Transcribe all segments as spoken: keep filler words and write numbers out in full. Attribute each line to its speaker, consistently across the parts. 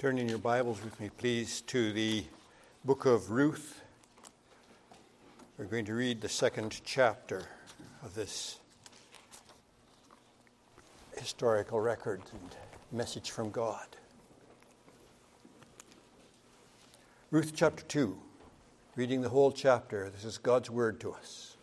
Speaker 1: Turn in your Bibles with me, please, to the book of Ruth. We're going to read the second chapter of this historical record and message from God. Ruth chapter two, reading the whole chapter. This is God's word to us.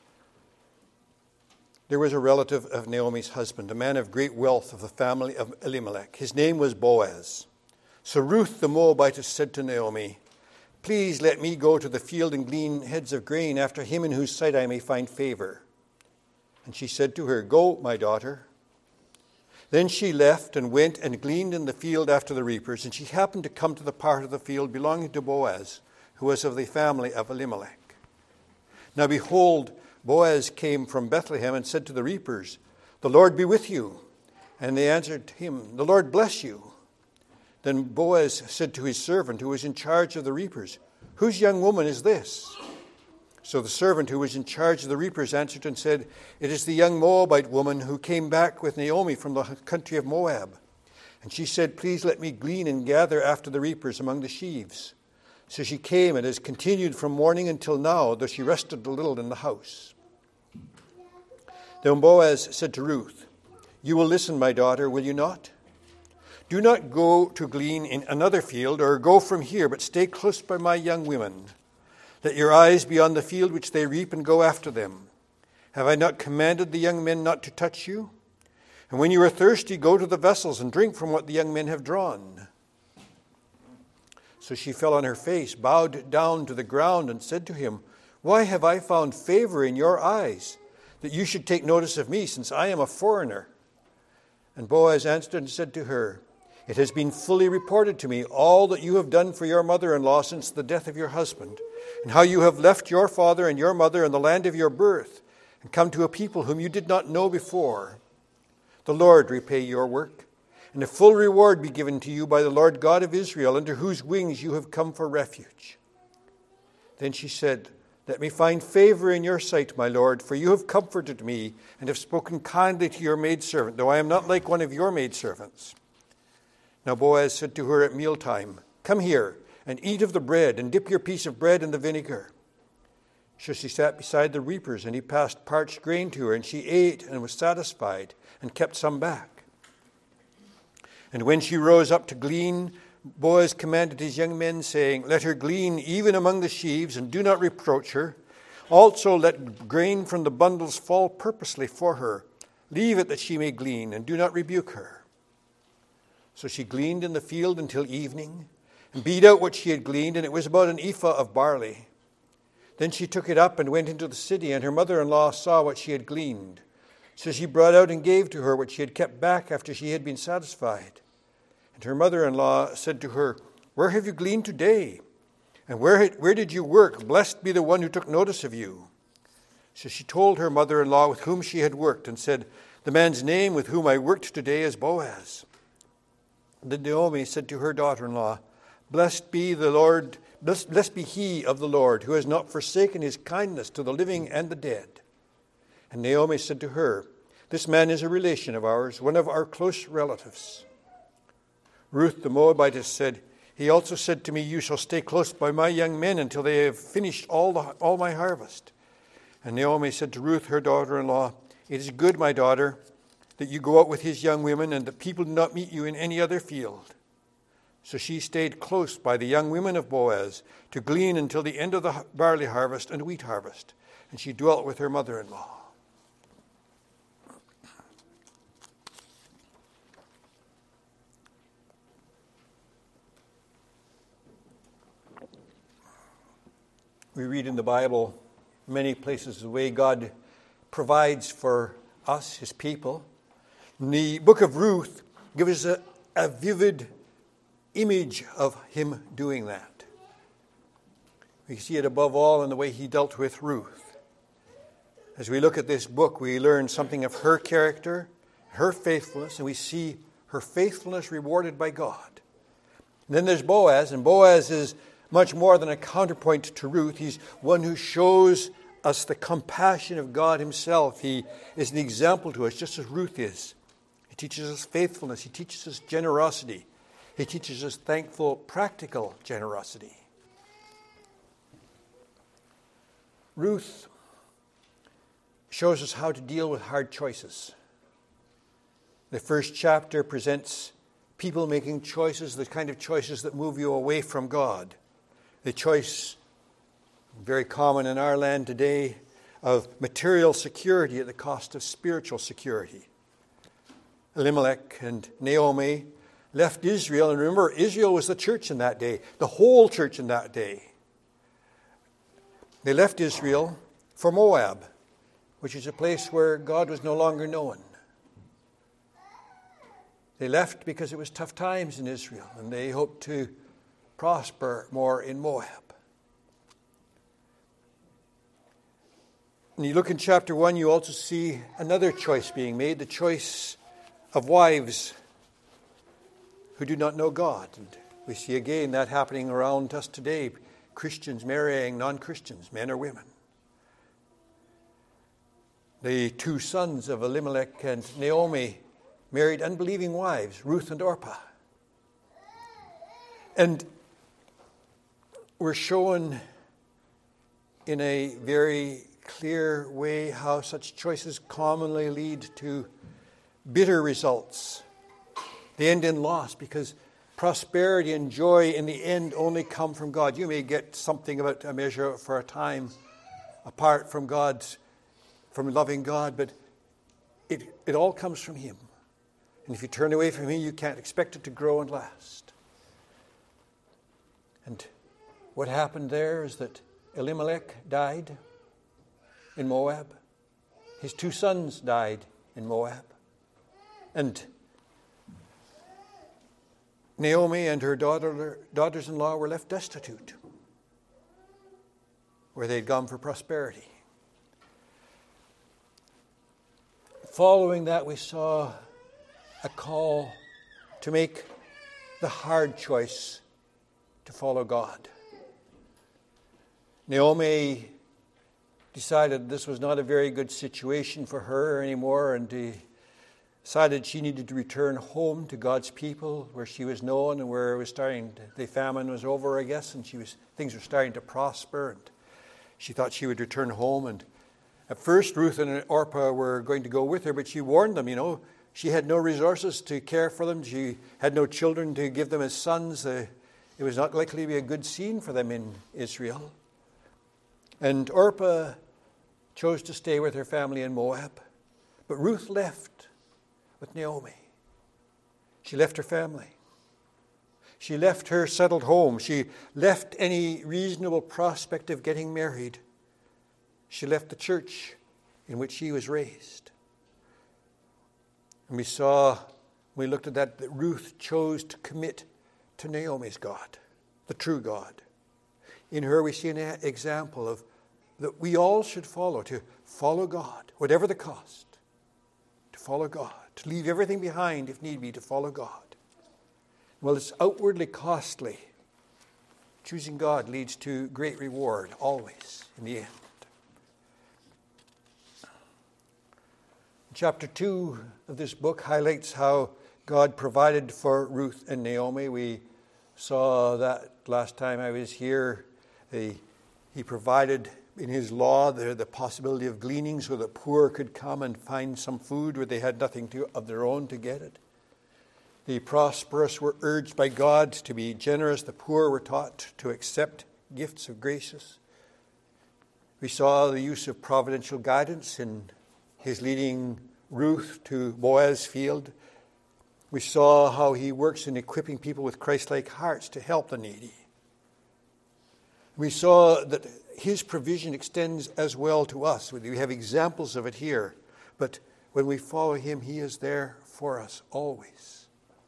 Speaker 1: There was a relative of Naomi's husband, a man of great wealth of the family of Elimelech. His name was Boaz. So Ruth the Moabitess said to Naomi, "Please let me go to the field and glean heads of grain after him in whose sight I may find favor." And she said to her, "Go, my daughter." Then she left and went and gleaned in the field after the reapers, and she happened to come to the part of the field belonging to Boaz, who was of the family of Elimelech. Now behold, Boaz came from Bethlehem and said to the reapers, "The Lord be with you." And they answered him, "The Lord bless you." Then Boaz said to his servant who was in charge of the reapers, "Whose young woman is this?" So the servant who was in charge of the reapers answered and said, "It is the young Moabite woman who came back with Naomi from the country of Moab." And she said, "Please let me glean and gather after the reapers among the sheaves." So she came and has continued from morning until now, though she rested a little in the house. Then Boaz said to Ruth, "You will listen, my daughter, will you not? Do not go to glean in another field, or go from here, but stay close by my young women. Let your eyes be on the field which they reap, and go after them. Have I not commanded the young men not to touch you? And when you are thirsty, go to the vessels and drink from what the young men have drawn." So she fell on her face, bowed down to the ground, and said to him, "Why have I found favor in your eyes, that you should take notice of me, since I am a foreigner?" And Boaz answered and said to her, "It has been fully reported to me all that you have done for your mother-in-law since the death of your husband, and how you have left your father and your mother and the land of your birth, and come to a people whom you did not know before. The Lord repay your work, and a full reward be given to you by the Lord God of Israel, under whose wings you have come for refuge." Then she said, "Let me find favor in your sight, my Lord, for you have comforted me and have spoken kindly to your maidservant, though I am not like one of your maidservants." Now Boaz said to her at mealtime, "Come here and eat of the bread, and dip your piece of bread in the vinegar." So she sat beside the reapers, and he passed parched grain to her, and she ate and was satisfied, and kept some back. And when she rose up to glean, Boaz commanded his young men, saying, "Let her glean even among the sheaves, and do not reproach her. Also let grain from the bundles fall purposely for her. Leave it that she may glean, and do not rebuke her." So she gleaned in the field until evening, and beat out what she had gleaned, and it was about an ephah of barley. Then she took it up and went into the city, and her mother-in-law saw what she had gleaned. So she brought out and gave to her what she had kept back after she had been satisfied. And her mother-in-law said to her, "Where have you gleaned today? And where, where did you work? Blessed be the one who took notice of you." So she told her mother-in-law with whom she had worked, and said, "The man's name with whom I worked today is Boaz." Then Naomi said to her daughter-in-law, Blessed be the Lord, blessed, blessed be he of the Lord, who has not forsaken his kindness to the living and the dead." And Naomi said to her, "This man is a relation of ours, one of our close relatives." Ruth the Moabitess said, "He also said to me, 'You shall stay close by my young men until they have finished all, the, all my harvest.' And Naomi said to Ruth, her daughter-in-law, 'It is good, my daughter, that you go out with his young women, and that people do not meet you in any other field.' So she stayed close by the young women of Boaz to glean until the end of the barley harvest and wheat harvest, and she dwelt with her mother-in-law." We read in the Bible many places the way God provides for us, his people. And the book of Ruth gives us a, a vivid image of him doing that. We see it above all in the way he dealt with Ruth. As we look at this book, we learn something of her character, her faithfulness, and we see her faithfulness rewarded by God. And then there's Boaz, and Boaz is much more than a counterpoint to Ruth. He's one who shows us the compassion of God himself. He is an example to us, just as Ruth is. He teaches us faithfulness. He teaches us generosity. He teaches us thankful, practical generosity. Ruth shows us how to deal with hard choices. The first chapter presents people making choices, the kind of choices that move you away from God. The choice, very common in our land today, of material security at the cost of spiritual security. Elimelech and Naomi left Israel, and remember, Israel was the church in that day, the whole church in that day. They left Israel for Moab, which is a place where God was no longer known. They left because it was tough times in Israel, and they hoped to prosper more in Moab. And you look in chapter one, you also see another choice being made, the choice of wives who do not know God. And we see again that happening around us today, Christians marrying non-Christians, men or women. The two sons of Elimelech and Naomi married unbelieving wives, Ruth and Orpah. And we're shown in a very clear way how such choices commonly lead to bitter results. They end in loss because prosperity and joy in the end only come from God. You may get something about a measure for a time apart from God's, from loving God, but it, it all comes from Him. And if you turn away from Him, you can't expect it to grow and last. And what happened there is that Elimelech died in Moab. His two sons died in Moab. And Naomi and her daughter, daughters-in-law were left destitute, where they'd gone for prosperity. Following that, we saw a call to make the hard choice to follow God. Naomi decided this was not a very good situation for her anymore, and decided she needed to return home to God's people, where she was known and where it was starting to, the famine was over, I guess, and she was things were starting to prosper, and she thought she would return home. And at first, Ruth and Orpah were going to go with her, but she warned them, you know, she had no resources to care for them. She had no children to give them as sons. Uh, it was not likely to be a good scene for them in Israel. And Orpah chose to stay with her family in Moab. But Ruth left with Naomi. She left her family. She left her settled home. She left any reasonable prospect of getting married. She left the church in which she was raised. And we saw, we looked at that, that Ruth chose to commit to Naomi's God, the true God. In her we see an example of that we all should follow, to follow God, whatever the cost, to follow God, to leave everything behind if need be, to follow God. Well, it's outwardly costly. Choosing God leads to great reward, always, in the end. Chapter two of this book highlights how God provided for Ruth and Naomi. We saw that last time I was here. He, he provided in His law the, the possibility of gleaning so that poor could come and find some food where they had nothing to, of their own to get it. The prosperous were urged by God to be generous. The poor were taught to accept gifts of graces. We saw the use of providential guidance in His leading Ruth to Boaz's field. We saw how He works in equipping people with Christ-like hearts to help the needy. We saw that His provision extends as well to us. We have examples of it here. But when we follow Him, He is there for us always.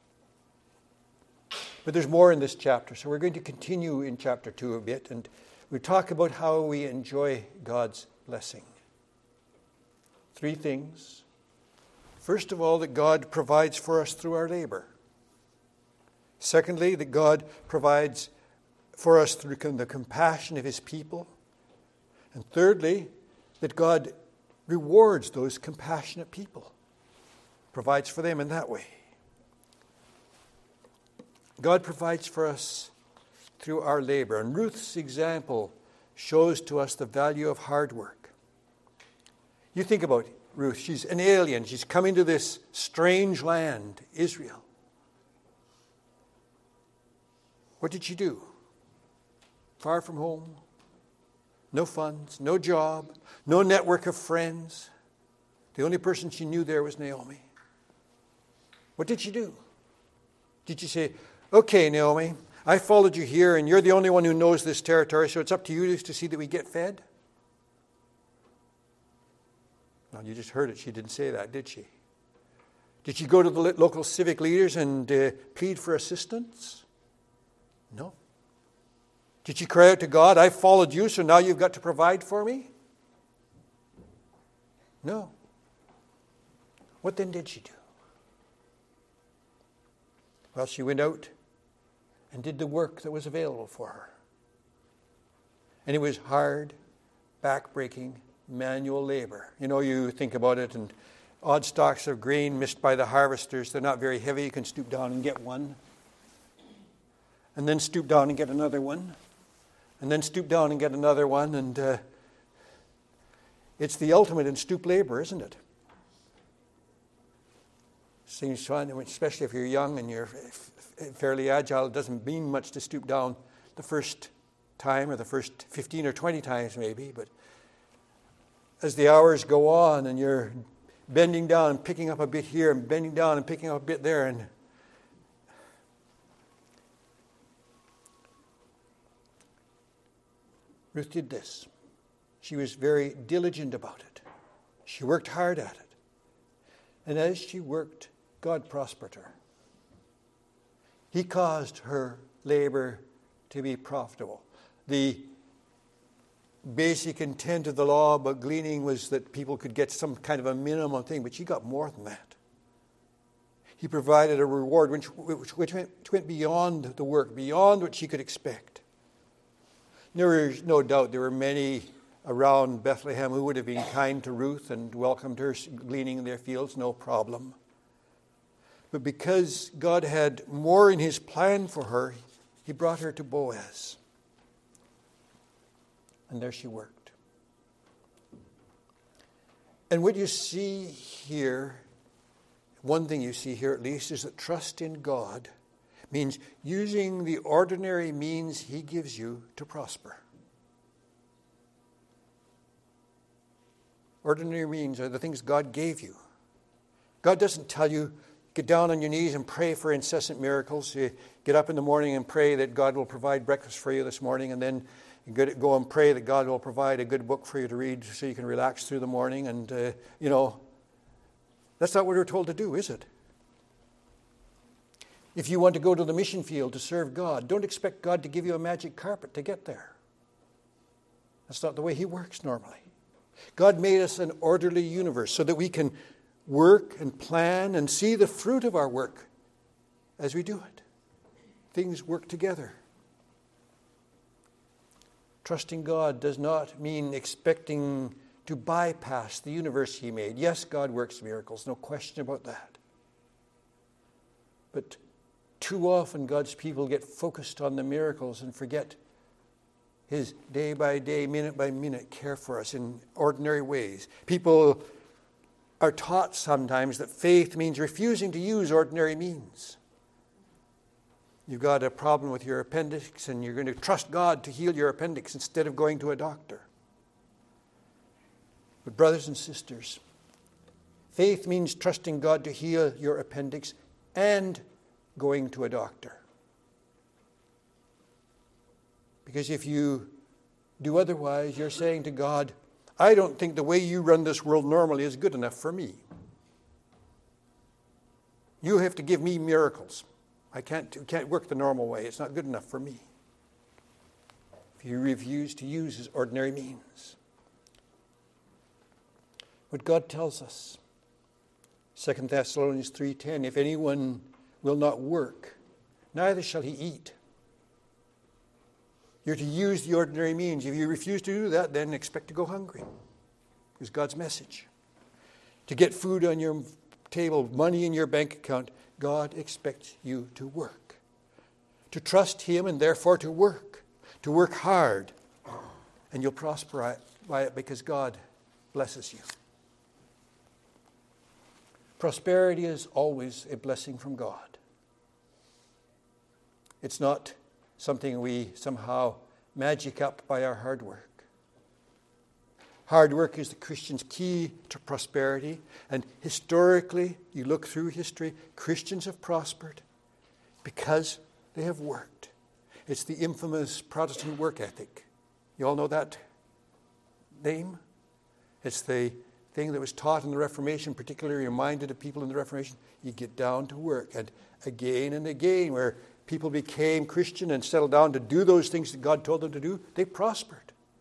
Speaker 1: But there's more in this chapter, so we're going to continue in chapter two a bit, and we talk about how we enjoy God's blessing. Three things. First of all, that God provides for us through our labor. Secondly, that God provides for us through the compassion of His people. And thirdly, that God rewards those compassionate people, provides for them in that way. God provides for us through our labor. And Ruth's example shows to us the value of hard work. You think about Ruth. She's an alien. She's coming to this strange land, Israel. What did she do? Far from home, no funds, no job, no network of friends. The only person she knew there was Naomi. What did she do? Did she say, okay, Naomi, I followed you here and you're the only one who knows this territory, so it's up to you to see that we get fed? Well, you just heard it. She didn't say that, did she? Did she go to the local civic leaders and uh, plead for assistance? No. Did she cry out to God, I followed you, so now you've got to provide for me? No. What then did she do? Well, she went out and did the work that was available for her. And it was hard, back-breaking, manual labor. You know, you think about it, and odd stalks of grain missed by the harvesters, they're not very heavy. You can stoop down and get one. And then stoop down and get another one. And then stoop down and get another one. And uh, it's the ultimate in stoop labor, isn't it? Seems fun, especially if you're young and you're fairly agile. It doesn't mean much to stoop down the first time or the first fifteen or twenty times maybe. But as the hours go on and you're bending down and picking up a bit here and bending down and picking up a bit there, and Ruth did this. She was very diligent about it. She worked hard at it. And as she worked, God prospered her. He caused her labor to be profitable. The basic intent of the law about gleaning was that people could get some kind of a minimum thing, but she got more than that. He provided a reward which, which, which, went, which went beyond the work, beyond what she could expect. There is no doubt there were many around Bethlehem who would have been kind to Ruth and welcomed her gleaning in their fields, no problem. But because God had more in his plan for her, he brought her to Boaz. And there she worked. And what you see here, one thing you see here at least, is that trust in God means using the ordinary means he gives you to prosper. Ordinary means are the things God gave you. God doesn't tell you, get down on your knees and pray for incessant miracles. You get up in the morning and pray that God will provide breakfast for you this morning, and then you go and pray that God will provide a good book for you to read so you can relax through the morning. And, uh, you know, that's not what we're told to do, is it? If you want to go to the mission field to serve God, don't expect God to give you a magic carpet to get there. That's not the way he works normally. God made us an orderly universe so that we can work and plan and see the fruit of our work as we do it. Things work together. Trusting God does not mean expecting to bypass the universe he made. Yes, God works miracles, no question about that. But too often God's people get focused on the miracles and forget his day by day, minute by minute care for us in ordinary ways. People are taught sometimes that faith means refusing to use ordinary means. You've got a problem with your appendix and you're going to trust God to heal your appendix instead of going to a doctor. But brothers and sisters, faith means trusting God to heal your appendix and going to a doctor. Because if you do otherwise, you're saying to God, I don't think the way you run this world normally is good enough for me. You have to give me miracles. I can't, can't work the normal way. It's not good enough for me. If you refuse to use his ordinary means. What God tells us, Second Thessalonians three ten, if anyone will not work, neither shall he eat. You're to use the ordinary means. If you refuse to do that, then expect to go hungry. It's God's message. To get food on your table, money in your bank account, God expects you to work. to trust him and therefore to work, to work hard. And you'll prosper by it because God blesses you. Prosperity is always a blessing from God. It's not something we somehow magic up by our hard work. Hard work is the Christian's key to prosperity. And historically, you look through history, Christians have prospered because they have worked. It's the infamous Protestant work ethic. You all know that name? It's the thing that was taught in the Reformation, particularly reminded of people in the Reformation. You get down to work. And again and again, where people became Christian and settled down to do those things that God told them to do, they prospered.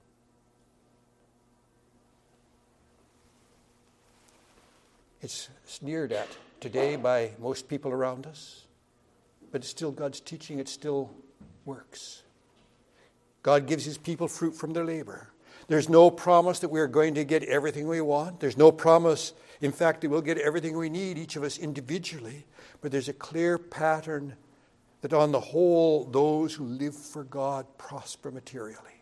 Speaker 1: It's sneered at today by most people around us, but it's still God's teaching. It still works. God gives his people fruit from their labor. There's no promise that we're going to get everything we want. There's no promise, in fact, that we'll get everything we need, each of us individually. But there's a clear pattern that on the whole, those who live for God prosper materially.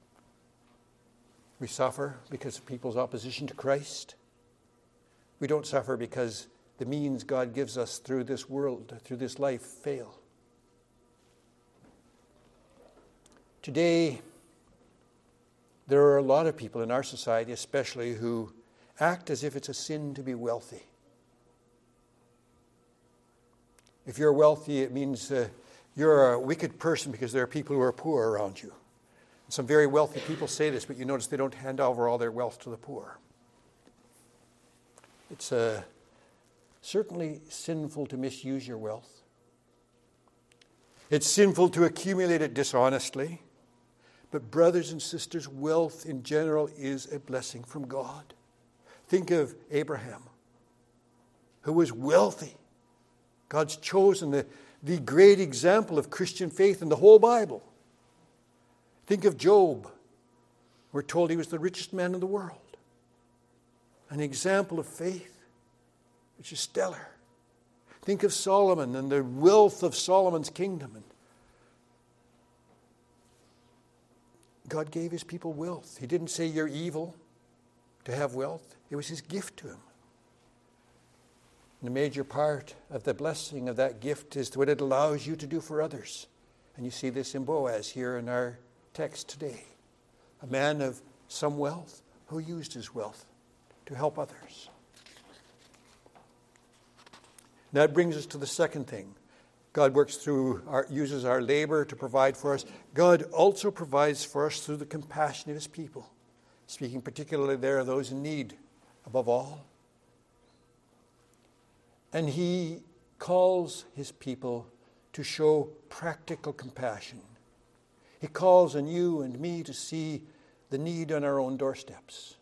Speaker 1: We suffer because of people's opposition to Christ. We don't suffer because the means God gives us through this world, through this life, fail. Today, there are a lot of people in our society, especially, who act as if it's a sin to be wealthy. If you're wealthy, it means uh, you're a wicked person because there are people who are poor around you. Some very wealthy people say this, but you notice they don't hand over all their wealth to the poor. It's uh, certainly sinful to misuse your wealth. It's sinful to accumulate it dishonestly. But brothers and sisters, wealth in general is a blessing from God. Think of Abraham, who was wealthy. God's chosen the, the great example of Christian faith in the whole Bible. Think of Job. We're told he was the richest man in the world. An example of faith, which is stellar. Think of Solomon and the wealth of Solomon's kingdom. And God gave his people wealth. He didn't say you're evil to have wealth. It was his gift to him. And a major part of the blessing of that gift is what it allows you to do for others. And you see this in Boaz here in our text today. A man of some wealth who used his wealth to help others. That brings us to the second thing. God works through, our, uses our labor to provide for us. God also provides for us through the compassion of his people. Speaking particularly there of those in need, above all. And he calls his people to show practical compassion. He calls on you and me to see the need on our own doorsteps.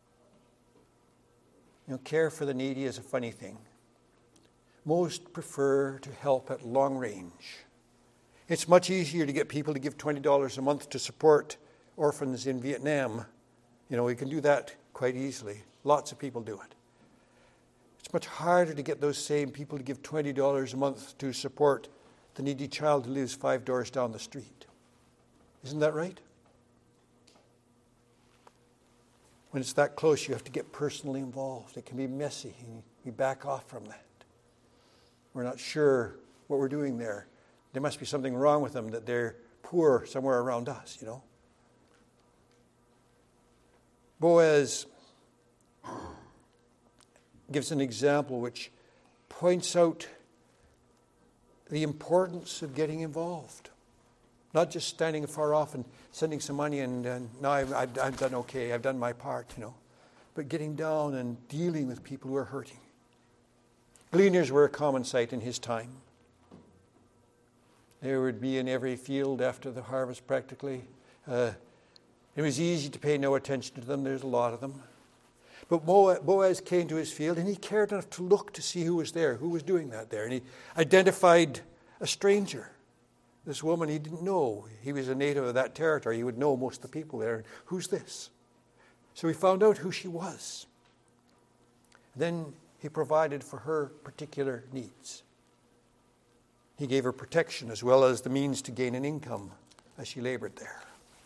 Speaker 1: You know, care for the needy is a funny thing. Most prefer to help at long range. It's much easier to get people to give twenty dollars a month to support orphans in Vietnam. You know, we can do that quite easily. Lots of people do it. It's much harder to get those same people to give twenty dollars a month to support the needy child who lives five doors down the street. Isn't that right? When it's that close, you have to get personally involved. It can be messy, and you back off from that. We're not sure what we're doing there. There must be something wrong with them, that they're poor somewhere around us, you know. Boaz gives an example which points out the importance of getting involved. Not just standing afar off and sending some money and, and no, I've, I've, I've done okay, I've done my part, you know. But getting down and dealing with people who are hurting. Gleaners were a common sight in his time. They would be in every field after the harvest practically. Uh, it was easy to pay no attention to them. There's a lot of them. But Boaz came to his field and he cared enough to look to see who was there, who was doing that there. And he identified a stranger. This woman he didn't know. He was a native of that territory. He would know most of the people there. Who's this? So he found out who she was. Then he provided for her particular needs. He gave her protection as well as the means to gain an income as she labored there.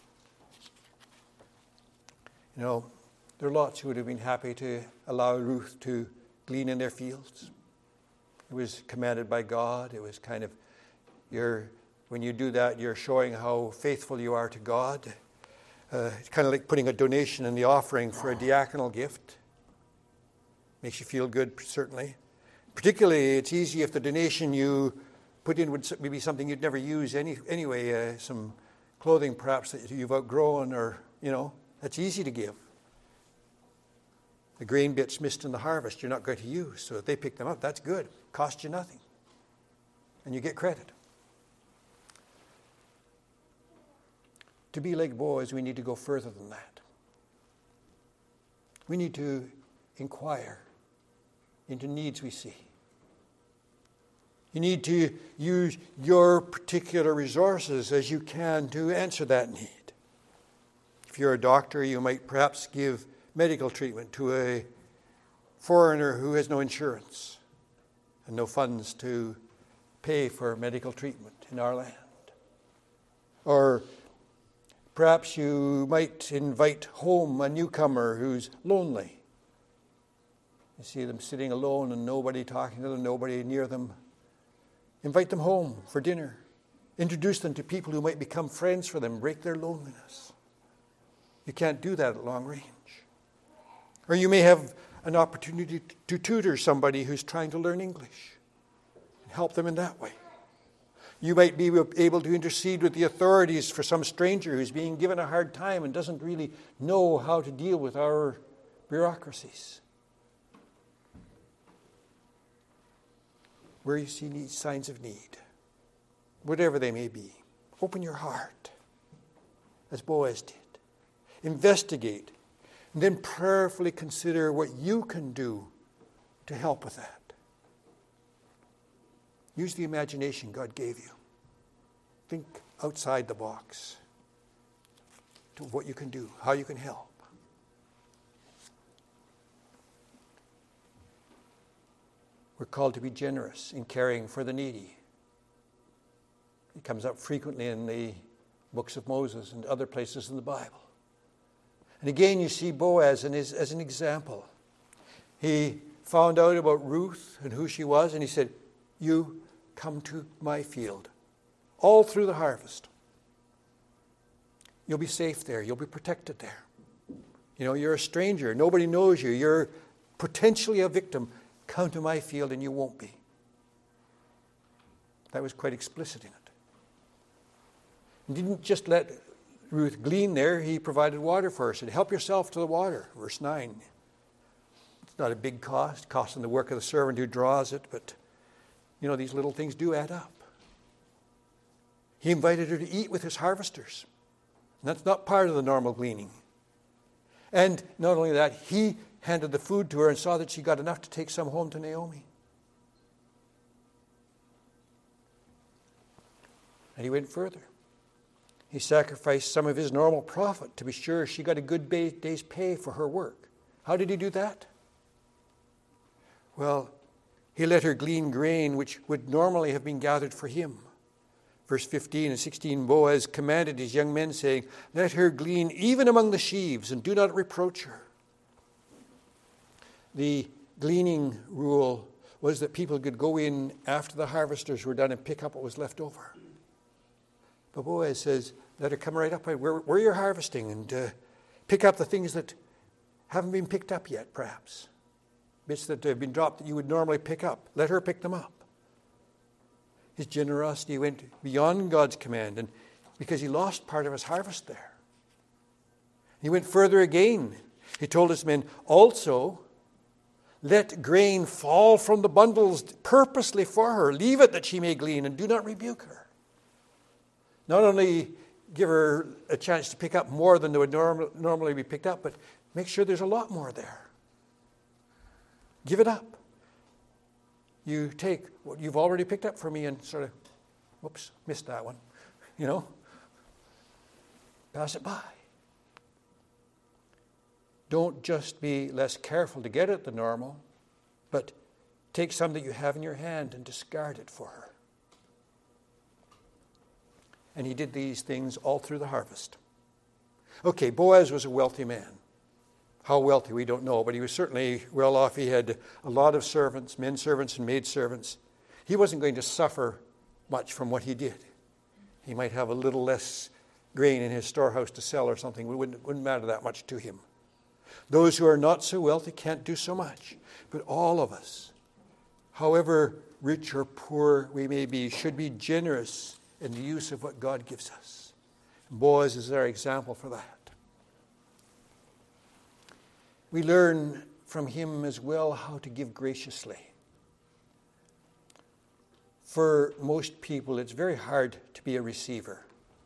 Speaker 1: You know, there are lots who would have been happy to allow Ruth to glean in their fields. It was commanded by God. It was kind of, you're, when you do that, you're showing how faithful you are to God. Uh, it's kind of like putting a donation in the offering for a diaconal gift. Makes you feel good, certainly. Particularly, it's easy if the donation you put in would be something you'd never use any, anyway, uh, some clothing perhaps that you've outgrown, or, you know, that's easy to give. The grain bits missed in the harvest you're not going to use, so if they pick them up, that's good. Cost you nothing. And you get credit. To be like Boaz, we need to go further than that. We need to inquire into needs we see. You need to use your particular resources as you can to answer that need. If you're a doctor, you might perhaps give medical treatment to a foreigner who has no insurance and no funds to pay for medical treatment in our land. Or perhaps you might invite home a newcomer who's lonely. You see them sitting alone and nobody talking to them, nobody near them. Invite them home for dinner. Introduce them to people who might become friends for them, break their loneliness. You can't do that at long range. Or you may have an opportunity to tutor somebody who's trying to learn English and help them in that way. You might be able to intercede with the authorities for some stranger who's being given a hard time and doesn't really know how to deal with our bureaucracies. Where you see need, signs of need, whatever they may be, open your heart, as Boaz did. Investigate, and then prayerfully consider what you can do to help with that. Use the imagination God gave you. Think outside the box to what you can do, how you can help. We're called to be generous in caring for the needy. It comes up frequently in the books of Moses and other places in the Bible. And again, you see Boaz as an example. He found out about Ruth and who she was, and he said, you come to my field all through the harvest. You'll be safe there. You'll be protected there. You know, you're a stranger. Nobody knows you. You're potentially a victim. Come to my field and you won't be. That was quite explicit in it. He didn't just let Ruth glean there. He provided water for her. He said, help yourself to the water. Verse nine. It's not a big cost, costing the work of the servant who draws it, but, you know, these little things do add up. He invited her to eat with his harvesters. And that's not part of the normal gleaning. And not only that, he handed the food to her and saw that she got enough to take some home to Naomi. And he went further. He sacrificed some of his normal profit to be sure she got a good day's pay for her work. How did he do that? Well, he let her glean grain which would normally have been gathered for him. Verse fifteen and sixteen, Boaz commanded his young men, saying, let her glean even among the sheaves, and do not reproach her. The gleaning rule was that people could go in after the harvesters were done and pick up what was left over. But Boaz says, let her come right up where, where you're harvesting and uh, pick up the things that haven't been picked up yet, perhaps. Bits that have been dropped that you would normally pick up. Let her pick them up. His generosity went beyond God's command, and because he lost part of his harvest there. He went further again. He told his men, also, let grain fall from the bundles purposely for her. Leave it that she may glean, and do not rebuke her. Not only give her a chance to pick up more than would norm- normally be picked up, but make sure there's a lot more there. Give it up. You take what you've already picked up for me and sort of, whoops, missed that one. You know, pass it by. Don't just be less careful to get at the normal, but take some that you have in your hand and discard it for her. And he did these things all through the harvest. Okay, Boaz was a wealthy man. How wealthy, we don't know, but he was certainly well off. He had a lot of servants, men servants and maid servants. He wasn't going to suffer much from what he did. He might have a little less grain in his storehouse to sell or something. It wouldn't, wouldn't matter that much to him. Those who are not so wealthy can't do so much. But all of us, however rich or poor we may be, should be generous in the use of what God gives us. Boaz is our example for that. We learn from him as well how to give graciously. For most people, it's very hard to be a receiver.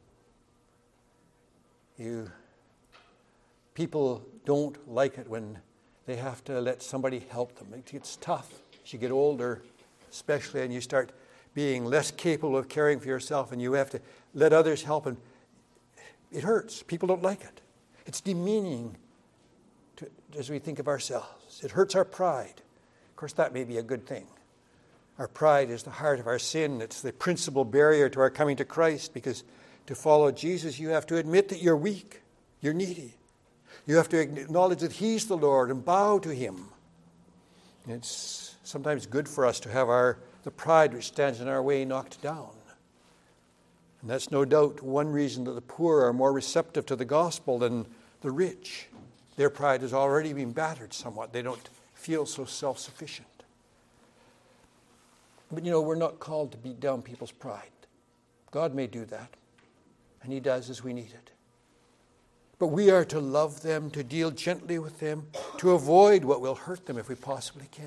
Speaker 1: You, people don't like it when they have to let somebody help them. It's tough as you get older, especially, and you start being less capable of caring for yourself, and you have to let others help, and it hurts. People don't like it. It's demeaning to, as we think of ourselves. It hurts our pride. Of course, that may be a good thing. Our pride is the heart of our sin. It's the principal barrier to our coming to Christ, because to follow Jesus, you have to admit that you're weak, you're needy. You have to acknowledge that he's the Lord and bow to him. It's sometimes good for us to have our the pride which stands in our way knocked down. And that's no doubt one reason that the poor are more receptive to the gospel than the rich. Their pride has already been battered somewhat. They don't feel so self-sufficient. But you know, we're not called to beat down people's pride. God may do that, and he does as we need it. But we are to love them, to deal gently with them, to avoid what will hurt them if we possibly can.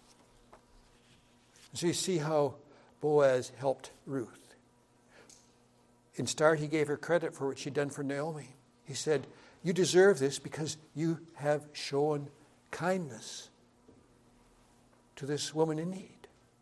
Speaker 1: So you see how Boaz helped Ruth. In start, he gave her credit for what she'd done for Naomi. He said, you deserve this because you have shown kindness to this woman in need.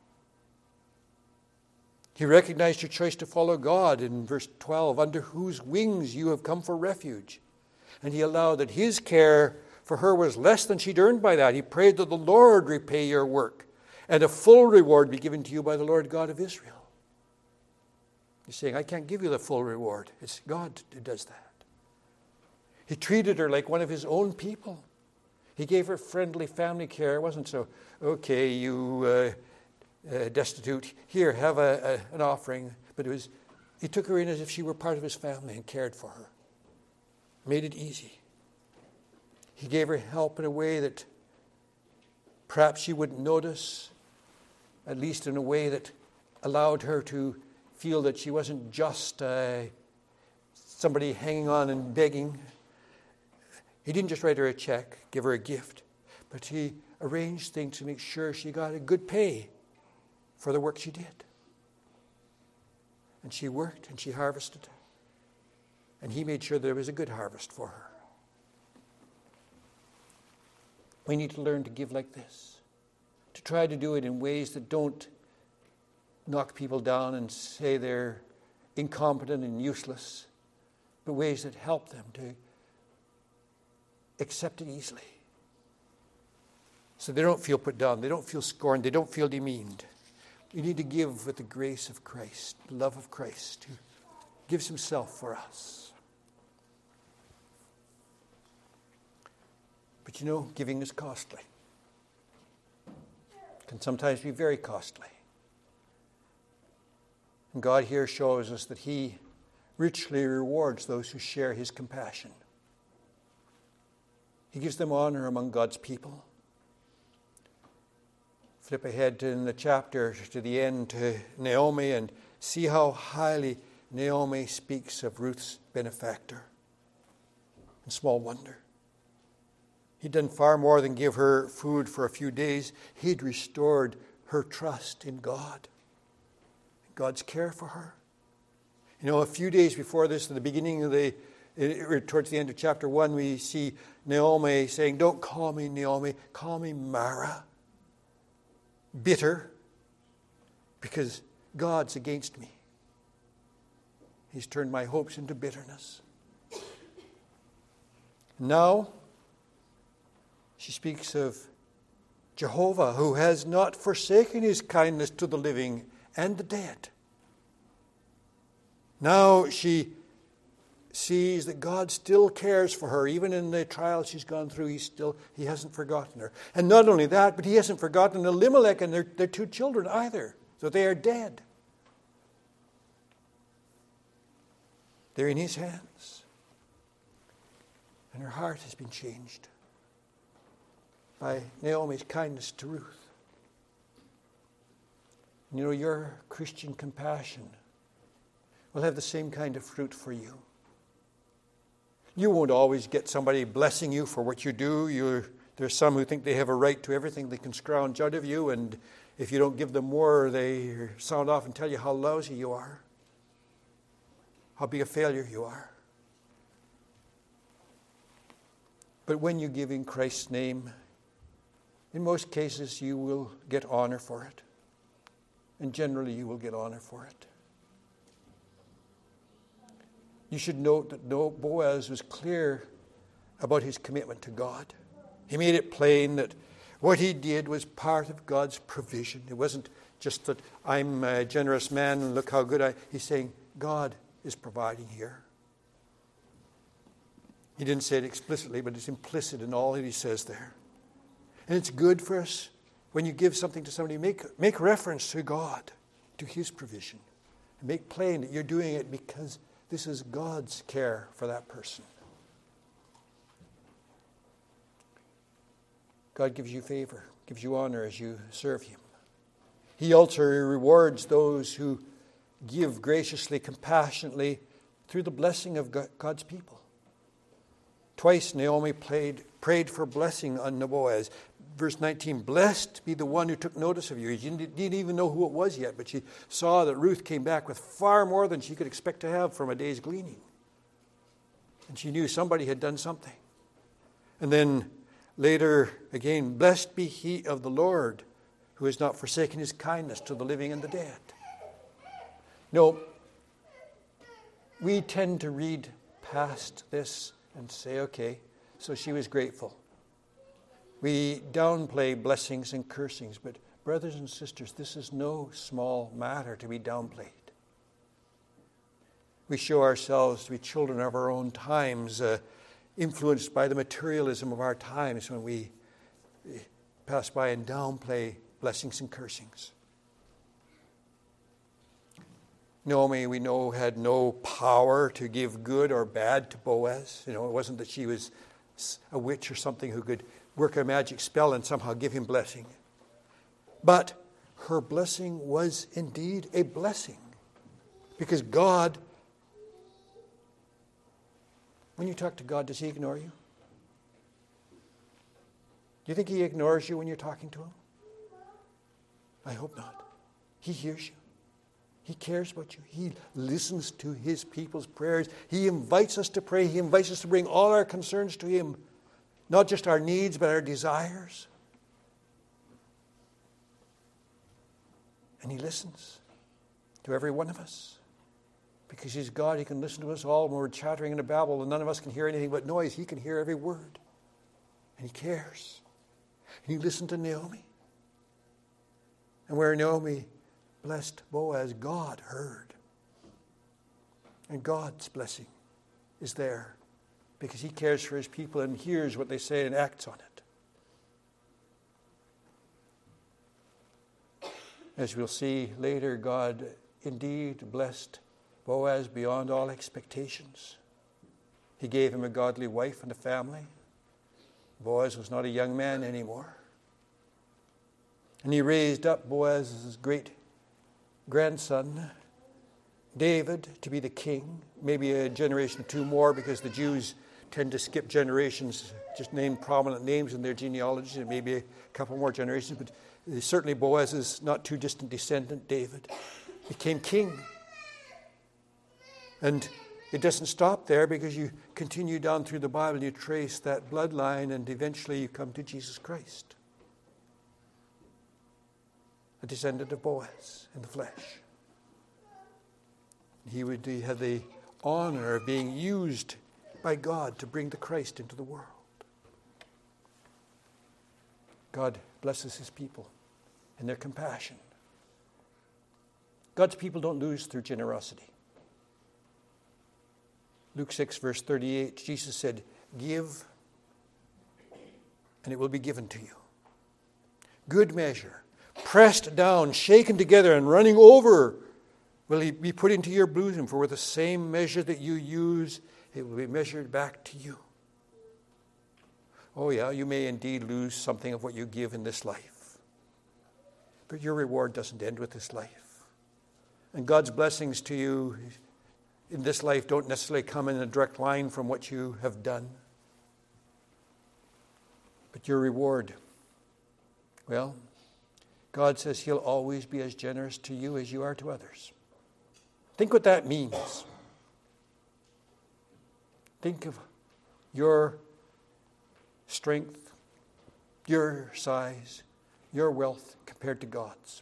Speaker 1: He recognized your choice to follow God in verse twelve, under whose wings you have come for refuge. And he allowed that his care for her was less than she'd earned by that. He prayed that the Lord repay your work and a full reward be given to you by the Lord God of Israel. He's saying, I can't give you the full reward. It's God who does that. He treated her like one of his own people. He gave her friendly family care. It wasn't so, okay, you uh, uh, destitute, here, have a, a, an offering. But it was, he took her in as if she were part of his family and cared for her. Made it easy. He gave her help in a way that perhaps she wouldn't notice, at least in a way that allowed her to feel that she wasn't just uh, somebody hanging on and begging. He didn't just write her a check, give her a gift, but he arranged things to make sure she got a good pay for the work she did. And she worked and she harvested. And he made sure there was a good harvest for her. We need to learn to give like this, to try to do it in ways that don't knock people down and say they're incompetent and useless, but ways that help them to accept it easily. So they don't feel put down, they don't feel scorned, they don't feel demeaned. We need to give with the grace of Christ, the love of Christ, who gives himself for us. But you know, giving is costly. It can sometimes be very costly. And God here shows us that he richly rewards those who share his compassion. He gives them honor among God's people. Flip ahead in the chapter to the end to Naomi and see how highly Naomi speaks of Ruth's benefactor. And small wonder. He'd done far more than give her food for a few days. He'd restored her trust in God, God's care for her. You know, a few days before this, at the beginning of the, towards the end of chapter one, we see Naomi saying, don't call me Naomi, call me Mara. Bitter, because God's against me. He's turned my hopes into bitterness. Now, she speaks of Jehovah, who has not forsaken his kindness to the living and the dead. Now she sees that God still cares for her. Even in the trial she's gone through, he still he hasn't forgotten her. And not only that, but he hasn't forgotten Elimelech and their, their two children either. So they are dead. They're in his hands. And her heart has been changed by Naomi's kindness to Ruth. And you know, your Christian compassion will have the same kind of fruit for you. You won't always get somebody blessing you for what you do. You're, there's some who think they have a right to everything they can scrounge out of you, and if you don't give them more, they sound off and tell you how lousy you are, how big a failure you are. But when you give in Christ's name, in most cases you will get honor for it. And generally you will get honor for it. You should note that Boaz was clear about his commitment to God. He made it plain that what he did was part of God's provision. It wasn't just that I'm a generous man and look how good I... He's saying God is providing here. He didn't say it explicitly, but it's implicit in all that he says there. And it's good for us when you give something to somebody, make, make reference to God, to his provision. And make plain that you're doing it because this is God's care for that person. God gives you favor, gives you honor as you serve him. He also rewards those who give graciously, compassionately through the blessing of God's people. Twice Naomi prayed, prayed for blessing on Boaz. Verse nineteen, blessed be the one who took notice of you. She didn't even know who it was yet, but she saw that Ruth came back with far more than she could expect to have from a day's gleaning. And she knew somebody had done something. And then later again, blessed be he of the Lord who has not forsaken his kindness to the living and the dead. No, we tend to read past this and say, okay, so she was grateful. We downplay blessings and cursings, but brothers and sisters, this is no small matter to be downplayed. We show ourselves to be children of our own times, uh, influenced by the materialism of our times when we pass by and downplay blessings and cursings. Naomi, we know, had no power to give good or bad to Boaz. You know, it wasn't that she was a witch or something who could work a magic spell and somehow give him blessing. But her blessing was indeed a blessing. Because God, when you talk to God, does he ignore you? Do you think he ignores you when you're talking to him? I hope not. He hears you. He cares about you. He listens to his people's prayers. He invites us to pray. He invites us to bring all our concerns to him. Not just our needs, but our desires. And he listens to every one of us. Because he's God, he can listen to us all when we're chattering in a babble and none of us can hear anything but noise. He can hear every word. And he cares. And he listened to Naomi. And where Naomi blessed Boaz, God heard. And God's blessing is there. Because he cares for his people and hears what they say and acts on it. As we'll see later, God indeed blessed Boaz beyond all expectations. He gave him a godly wife and a family. Boaz was not a young man anymore. And he raised up Boaz's great grandson, David, to be the king. Maybe a generation or two more, because the Jews tend to skip generations, just name prominent names in their genealogy, and maybe a couple more generations. But certainly Boaz's not too distant descendant, David, became king. And it doesn't stop there, because you continue down through the Bible, you trace that bloodline, and eventually you come to Jesus Christ, a descendant of Boaz in the flesh. He would have the honor of being used by God to bring the Christ into the world. God blesses his people and their compassion. God's people don't lose through generosity. Luke six, verse thirty-eight, Jesus said, give, and it will be given to you. Good measure, pressed down, shaken together, and running over, will he be put into your bosom, for with the same measure that you use, it will be measured back to you. Oh yeah, you may indeed lose something of what you give in this life. But your reward doesn't end with this life. And God's blessings to you in this life don't necessarily come in a direct line from what you have done. But your reward, well, God says he'll always be as generous to you as you are to others. Think what that means. Think of your strength, your size, your wealth compared to God's.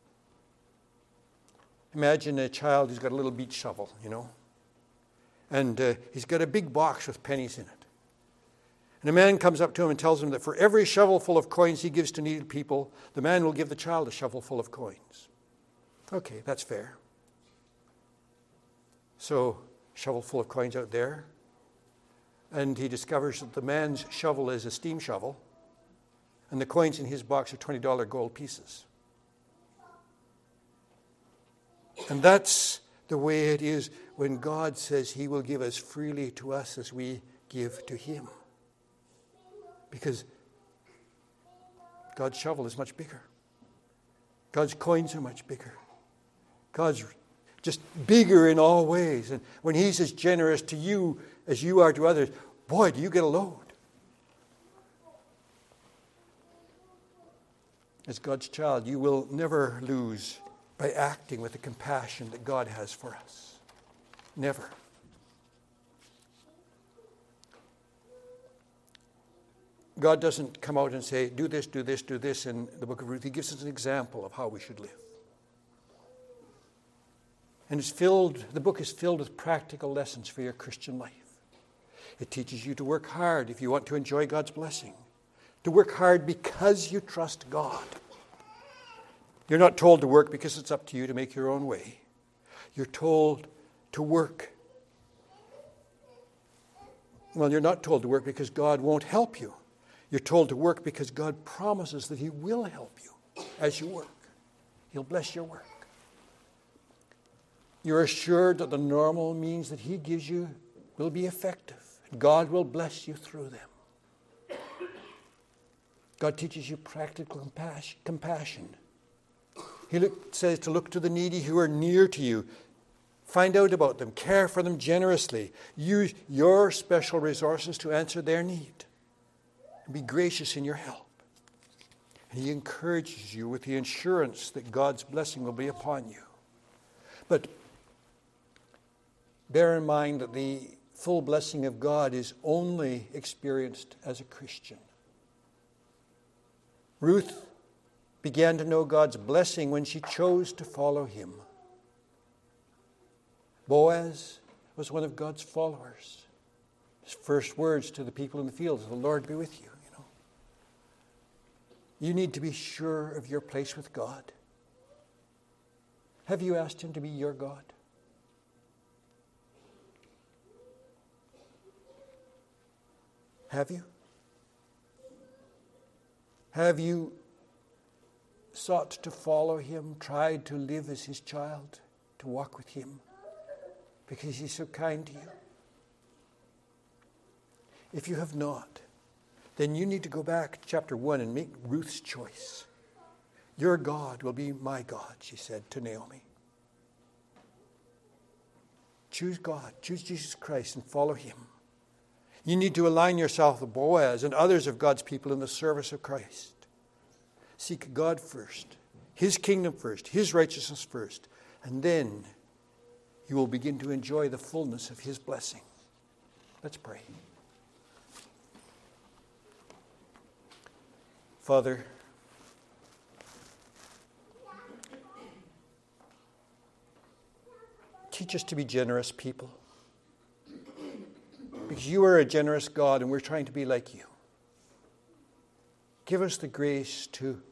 Speaker 1: Imagine a child who's got a little beach shovel, you know, and uh, he's got a big box with pennies in it. And a man comes up to him and tells him that for every shovelful of coins he gives to needy people, the man will give the child a shovelful of coins. Okay, that's fair. So, shovelful of coins out there. And he discovers that the man's shovel is a steam shovel, and the coins in his box are twenty dollars gold pieces. And that's the way it is when God says he will give as freely to us as we give to him. Because God's shovel is much bigger. God's coins are much bigger. God's just bigger in all ways. And when he's as generous to you as you are to others, boy, do you get a load. As God's child, you will never lose by acting with the compassion that God has for us. Never. God doesn't come out and say, do this, do this, do this in the book of Ruth. He gives us an example of how we should live. And it's filled, the book is filled with practical lessons for your Christian life. It teaches you to work hard if you want to enjoy God's blessing. To work hard because you trust God. You're not told to work because it's up to you to make your own way. You're told to work. Well, you're not told to work because God won't help you. You're told to work because God promises that he will help you as you work. He'll bless your work. You're assured that the normal means that he gives you will be effective. And God will bless you through them. God teaches you practical compassion. He look, says to look to the needy who are near to you. Find out about them. Care for them generously. Use your special resources to answer their need. And be gracious in your help. And he encourages you with the assurance that God's blessing will be upon you. But bear in mind that the full blessing of God is only experienced as a Christian. Ruth began to know God's blessing when she chose to follow him. Boaz was one of God's followers. His first words to the people in the fields, the Lord be with you. You know, you need to be sure of your place with God. Have you asked him to be your God? Have you? Have you sought to follow him, tried to live as his child, to walk with him, because he's so kind to you? If you have not, then you need to go back to chapter one and make Ruth's choice. Your God will be my God, she said to Naomi. Choose God, choose Jesus Christ and follow him. You need to align yourself with Boaz and others of God's people in the service of Christ. Seek God first, his kingdom first, his righteousness first, and then you will begin to enjoy the fullness of his blessing. Let's pray. Father, teach us to be generous people. Because you are a generous God and we're trying to be like you. Give us the grace to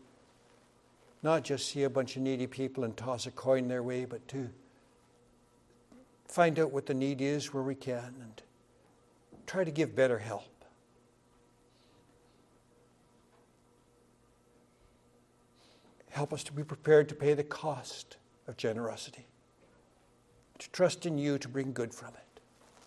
Speaker 1: not just see a bunch of needy people and toss a coin their way, but to find out what the need is where we can, and try to give better help. Help us to be prepared to pay the cost of generosity, to trust in you to bring good from it.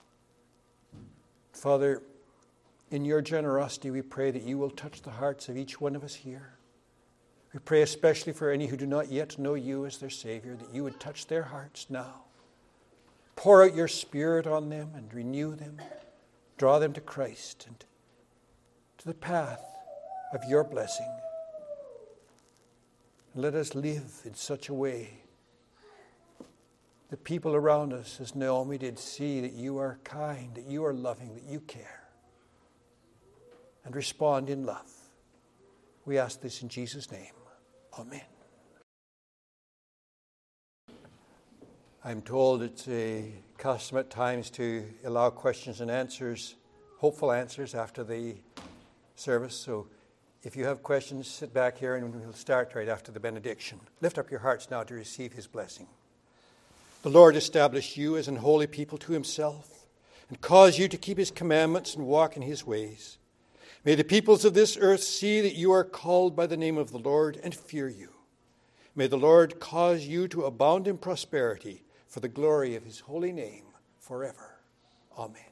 Speaker 1: Father, in your generosity, we pray that you will touch the hearts of each one of us here. We pray especially for any who do not yet know you as their Savior, that you would touch their hearts now. Pour out your Spirit on them and renew them. Draw them to Christ and to the path of your blessing. And let us live in such a way that people around us, as Naomi did, see that you are kind, that you are loving, that you care, and respond in love. We ask this in Jesus' name. Amen. I'm told it's a custom at times to allow questions and answers, hopeful answers after the service. So if you have questions, sit back here and we'll start right after the benediction. Lift up your hearts now to receive his blessing. The Lord establish you as an holy people to himself and cause you to keep his commandments and walk in his ways. May the peoples of this earth see that you are called by the name of the Lord and fear you. May the Lord cause you to abound in prosperity for the glory of his holy name forever. Amen.